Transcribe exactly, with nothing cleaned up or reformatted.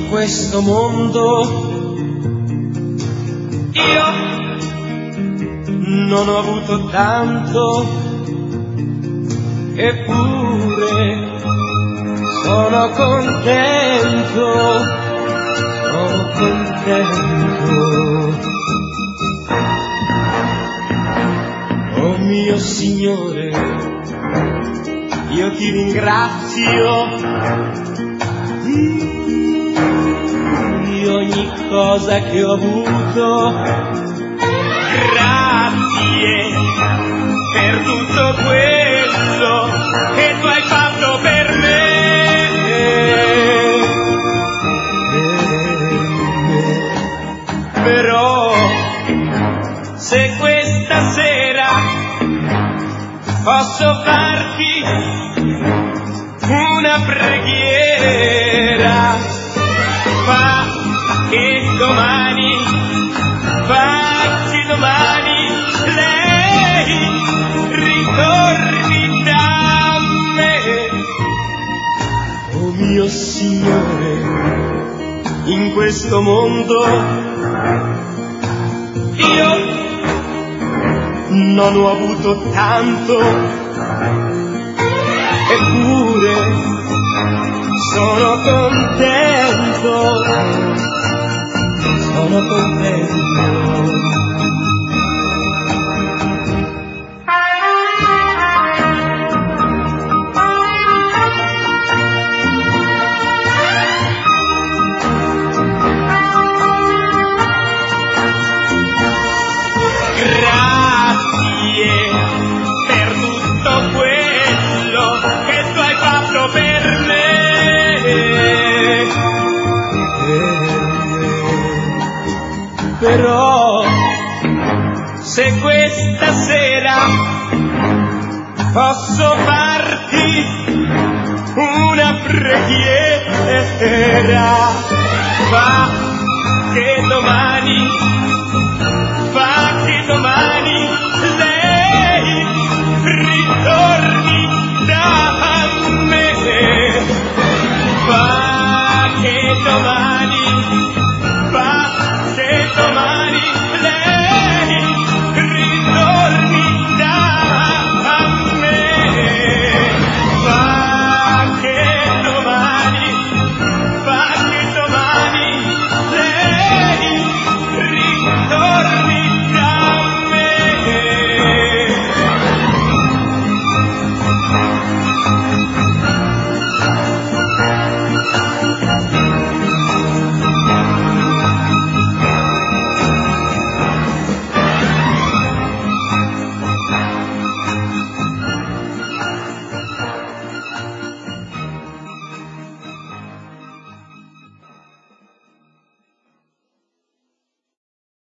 in questo mondo io non ho avuto tanto, eppure sono contento, sono contento. Oh mio Signore, io ti ringrazio di ogni cosa che ho avuto. Grazie per tutto quello che tu hai fatto per me. Però se questa sera posso farti una preghiera, fa che domani, fa che domani lei ritorni da me. Oh mio Signore, in questo mondo io non ho avuto tanto, eppure sono contento, sono contento. Però se questa sera posso farti una preghiera, fa che domani